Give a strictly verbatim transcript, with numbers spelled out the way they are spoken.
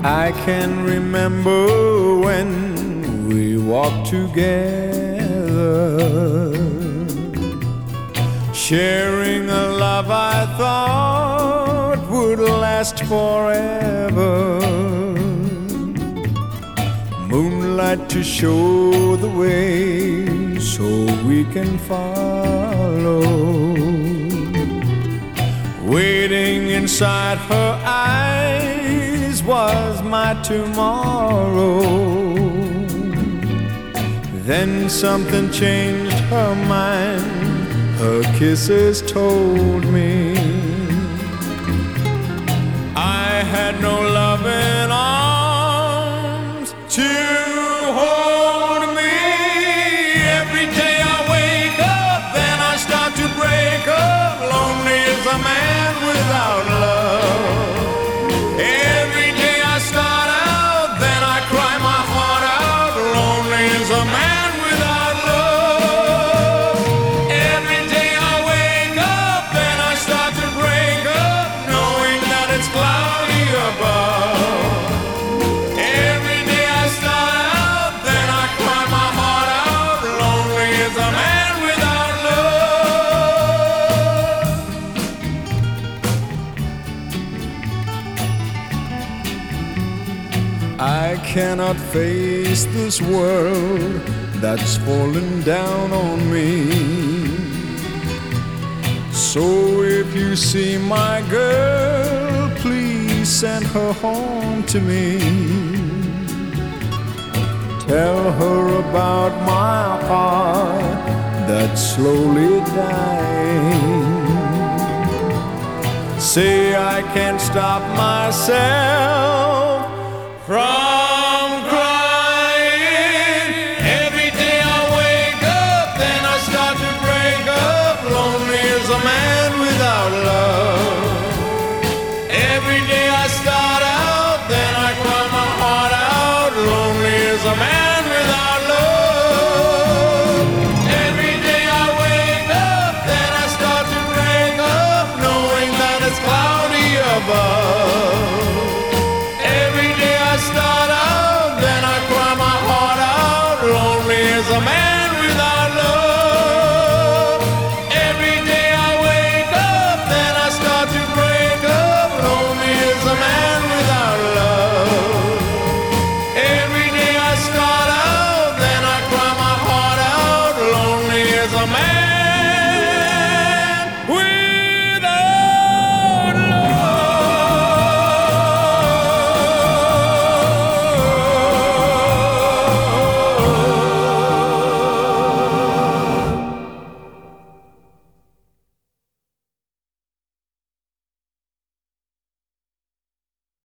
I can remember when we walked together, sharing a love I thought would last forever. Moonlight to show the way so we can follow. Waiting inside her eyes was my tomorrow. Then something changed her mind. Her kisses told me I had no loving arms to hold me. Every day I wake up, then I start to break up. Lonely as a man without love. Every day I start out, then I cry my heart out. Lonely as a man without love. Every day I wake up, then I start to break up, knowing that it's cloudy above. Every day I start out, then I cry my heart out. Lonely as a man without love. I cannot face this world that's fallen down on me. So if you see my girl, please send her home to me. Tell her about my heart that's slowly dying. Say I can't stop myself from crying. Every day I wake up, then I start to break up. Lonely as a man without love. Every day I start out, then I cry my heart out. Lonely as a man without love. Every day I wake up, then I start to break up, knowing that it's cloudy above. Every day I start out, then I cry my heart out. Lonely as a man without love. Every day I wake up, then I start to break up. Lonely as a man without love. Every day I start out, then I cry my heart out. Lonely as a man